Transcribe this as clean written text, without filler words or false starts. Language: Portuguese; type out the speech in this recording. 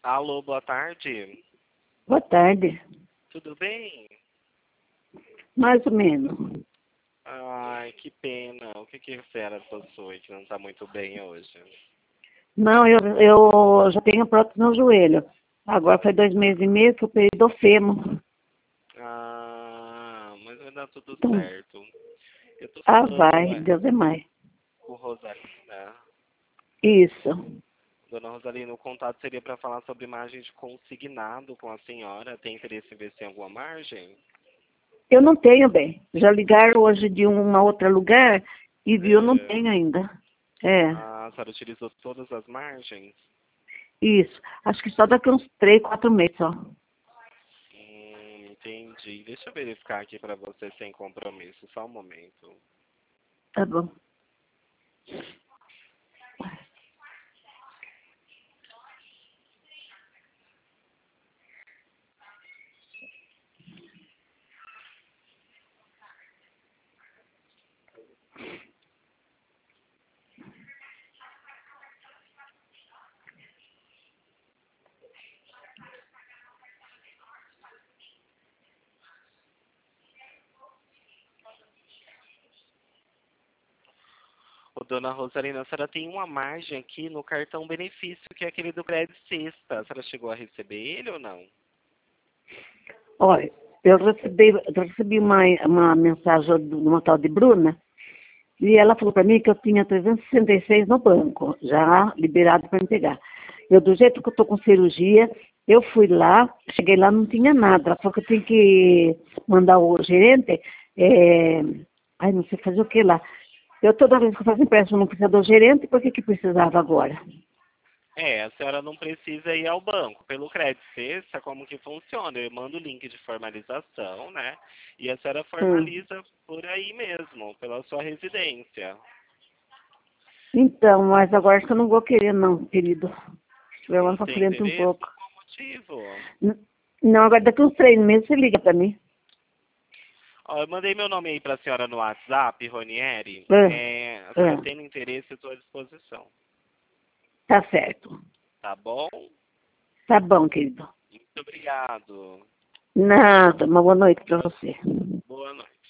Alô, boa tarde. Boa tarde. Tudo bem? Mais ou menos. Ai, que pena. O que que a senhora possui que não está muito bem hoje? Não, eu já tenho prótese no joelho. Agora faz 2 meses e meio que eu perdi do fêmur. Ah, mas vai dar tudo Então, certo. Eu tô falando, vai, Deus é mais. com Rosalina. Isso. Dona Rosalina, o contato seria para falar sobre margem de consignado com a senhora. Tem interesse em investir em alguma margem? Eu não tenho, bem. Já ligaram hoje de uma outra lugar e viu, eu não É. tenho ainda. É, A senhora utilizou todas as margens? isso. Acho que só daqui uns 3, 4 meses só. Entendi. Deixa eu verificar aqui para você sem compromisso. Só um momento. Tá bom. Ô, dona Rosalina, a senhora tem uma margem aqui no cartão benefício, que é aquele do crédito sexta. A senhora chegou a receber ele ou não? Olha, eu recebi uma mensagem de uma tal de Bruna e ela falou para mim que eu tinha 366 no banco, já liberado para me pegar. Eu, do jeito que eu estou com cirurgia, eu fui lá, cheguei lá, não tinha nada. Ela falou que eu tinha que mandar o gerente, ai, não sei fazer o que lá. Eu, toda vez que eu faço empréstimo, não precisa do gerente, por que que precisava agora? É, a senhora não precisa ir ao banco. Pelo crédito sexta, como que funciona? Eu mando o link de formalização, né? E a senhora Hum. formaliza por aí mesmo, pela sua residência. Então, mas agora acho que eu não vou querer não, querido. Se tiver Não mais pra tem frente um interesse? pouco. Por qual motivo? Não, agora daqui uns 3 meses você liga para mim. Ó, eu mandei meu nome aí para a senhora no WhatsApp, Ronieri. Ah, A senhora ah, tendo interesse, eu estou à disposição. tá certo. Tá bom? Tá bom, querido. Muito obrigado. Nada, uma boa noite para você. Boa noite.